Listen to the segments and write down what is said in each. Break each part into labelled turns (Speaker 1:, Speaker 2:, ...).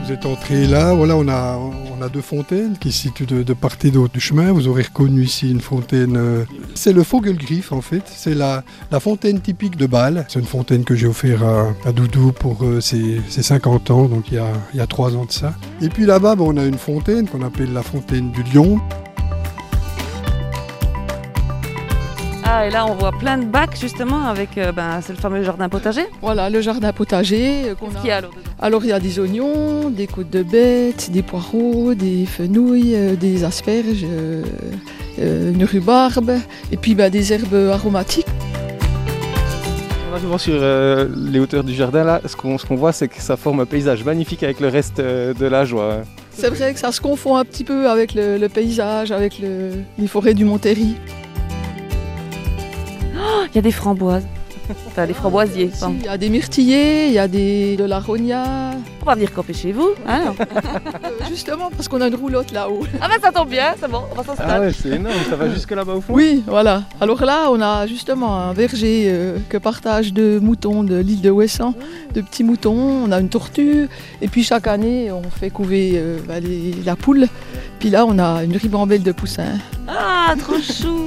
Speaker 1: Vous êtes entré là, voilà, on a deux fontaines qui se situent de part et d'autre du chemin. Vous aurez reconnu ici une fontaine, c'est le Vogelgriff en fait, c'est la fontaine typique de Bâle. C'est une fontaine que j'ai offert à Doudou pour ses 50 ans, donc il y a 3 ans de ça. Et puis là-bas, on a une fontaine qu'on appelle la fontaine du Lion.
Speaker 2: Ah, et là on voit plein de bacs justement avec c'est le fameux jardin potager.
Speaker 3: Voilà, le jardin potager qu'on
Speaker 2: Qu'est-ce qu'il y a alors dedans?
Speaker 3: Alors il y a des oignons, des côtes de bête, des poireaux, des fenouils, des asperges, une rhubarbe et puis des herbes aromatiques.
Speaker 4: En arrivant sur les hauteurs du jardin, là, ce qu'on voit, c'est que ça forme un paysage magnifique avec le reste de la joie.
Speaker 3: C'est vrai que ça se confond un petit peu avec le paysage, avec les forêts du Montéry.
Speaker 2: Il y a des framboises, enfin des framboisiers.
Speaker 3: Il y a des myrtillers, il y a de l'aronia.
Speaker 2: On va venir camper chez vous, hein?
Speaker 3: Justement parce qu'on a une roulotte là-haut.
Speaker 2: Ah ça tombe bien, c'est bon, on va s'installer.
Speaker 4: Ah ouais, c'est énorme, ça va jusque là-bas au fond?
Speaker 3: Oui, voilà. Alors là, on a justement un verger que partagent 2 moutons de l'île de Ouessant, de petits moutons. On a une tortue et puis chaque année, on fait couver la poule. Puis là, on a une ribambelle de poussins.
Speaker 2: Ah, trop chou!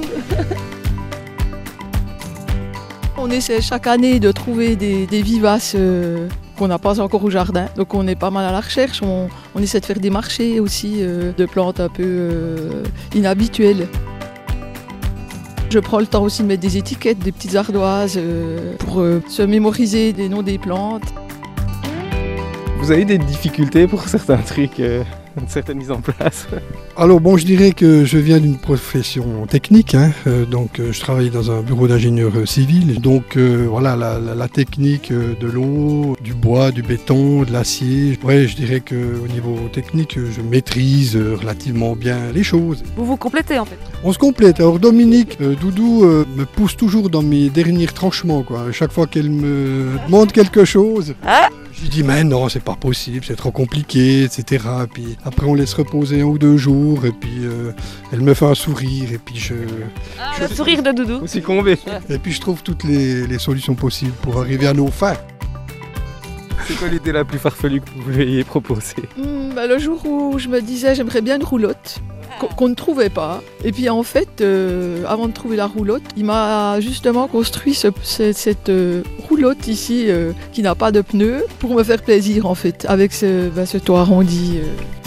Speaker 3: On essaie chaque année de trouver des vivaces qu'on n'a pas encore au jardin. Donc on est pas mal à la recherche. On essaie de faire des marchés aussi de plantes un peu inhabituelles. Je prends le temps aussi de mettre des étiquettes, des petites ardoises pour se mémoriser des noms des plantes.
Speaker 4: Vous avez des difficultés pour certains trucs, une certaine mise en place?
Speaker 1: Alors bon, je dirais que je viens d'une profession technique, donc je travaille dans un bureau d'ingénieur civil. Donc voilà, la technique de l'eau, du bois, du béton, de l'acier. Ouais, je dirais qu'au niveau technique, je maîtrise relativement bien les choses.
Speaker 2: Vous vous complétez en fait.
Speaker 1: On se complète. Alors Dominique, Doudou me pousse toujours dans mes derniers tranchements, quoi. Chaque fois qu'elle me demande quelque chose, je lui dis mais non, c'est pas possible, c'est trop compliqué, etc. Et puis après on laisse reposer 1 ou 2 jours et puis elle me fait un sourire et puis
Speaker 2: Le sourire de Doudou.
Speaker 4: Aussi combé.
Speaker 1: et puis je trouve toutes les solutions possibles pour arriver à nos fins.
Speaker 4: C'est quoi l'idée la plus farfelue que vous pouviez proposer?
Speaker 3: Le jour où je me disais j'aimerais bien une roulotte, qu'on ne trouvait pas. Et puis en fait, avant de trouver la roulotte, il m'a justement construit cette roulotte ici qui n'a pas de pneus pour me faire plaisir en fait, avec ce toit arrondi.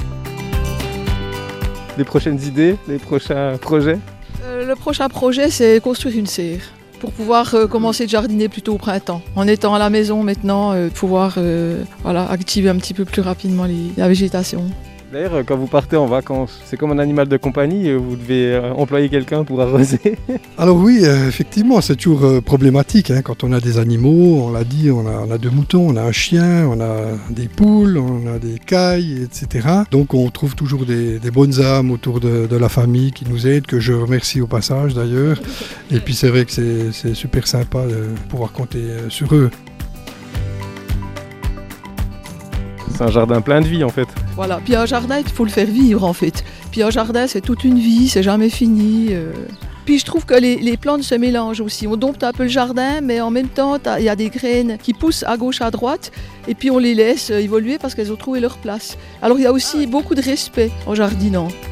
Speaker 4: Les prochaines idées, les prochains projets?
Speaker 3: Le prochain projet, c'est construire une serre pour pouvoir commencer de jardiner plutôt au printemps. En étant à la maison maintenant, pouvoir activer un petit peu plus rapidement la végétation.
Speaker 4: D'ailleurs, quand vous partez en vacances, c'est comme un animal de compagnie, vous devez employer quelqu'un pour arroser.
Speaker 1: Alors oui, effectivement, c'est toujours problématique quand on a des animaux. On l'a dit, on a 2 moutons, on a un chien, on a des poules, on a des cailles, etc. Donc on trouve toujours des bonnes âmes autour de la famille qui nous aident, que je remercie au passage d'ailleurs. Et puis c'est vrai que c'est super sympa de pouvoir compter sur eux.
Speaker 4: C'est un jardin plein de vie en fait.
Speaker 3: Voilà, puis un jardin, il faut le faire vivre en fait. Puis un jardin, c'est toute une vie, c'est jamais fini. Puis je trouve que les plantes se mélangent aussi. On dompte un peu le jardin, mais en même temps, il y a des graines qui poussent à gauche, à droite, et puis on les laisse évoluer parce qu'elles ont trouvé leur place. Alors il y a aussi beaucoup de respect en jardinant.